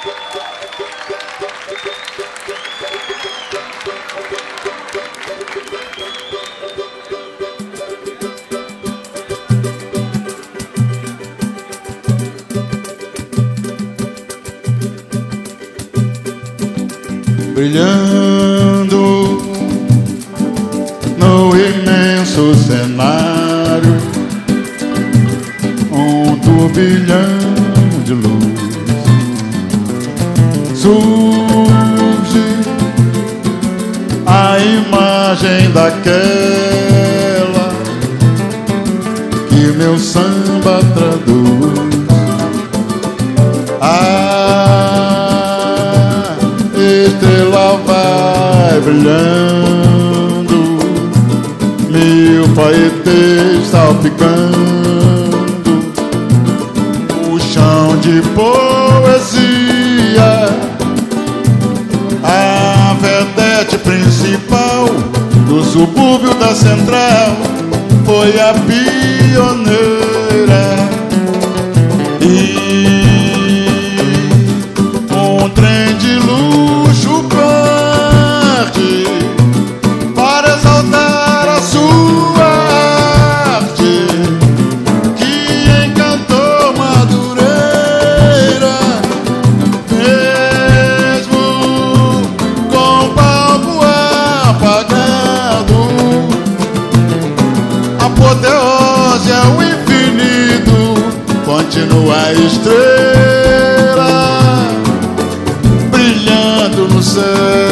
Brilhando no imenso cenário, um turbilhão de luz surge a imagem daquela que meu samba traduz. Estrela vai brilhando, mil paetês salpicando o chão de poesia. A vedete principal do subúrbio da Central foi a pioneira. Um trem de luxo parte para exaltar a sua arte, que encantou Madureira, mesmo com o palco apagado. A apoteose é o infinito, continua a estrela brilhando no céu,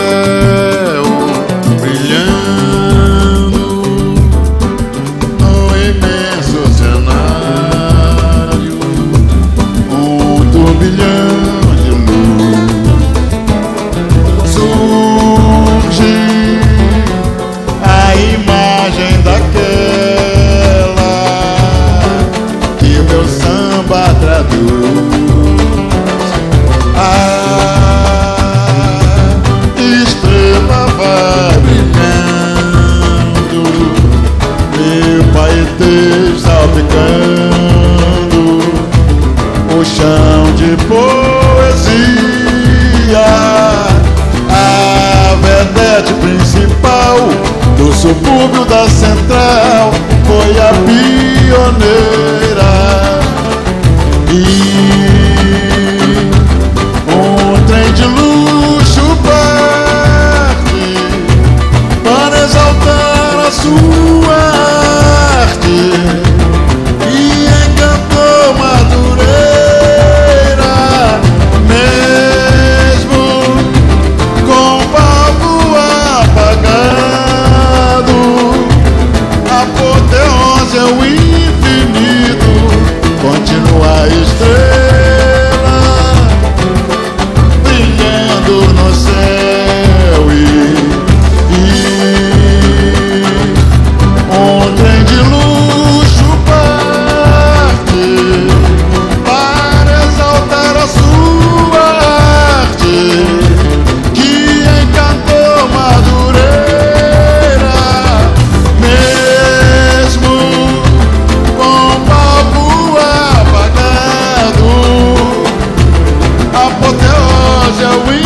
brilhando no imenso cenário, um turbilhão de luz surge a imagem daquela que o meu samba traduz. Salpicando o chão de poesia. A vedete principal do subúrbio da Central foi a pioneira. E um trem de luxo parte para exaltar a sua arte, e encantou Madureira, mesmo com o palco apagado. A apoteose é o infinito, continua a estrela brilhando no céu. Um trem de luxo parte para exaltar a sua arte, que encantou Madureira, mesmo com o palco apagado. A apoteose é o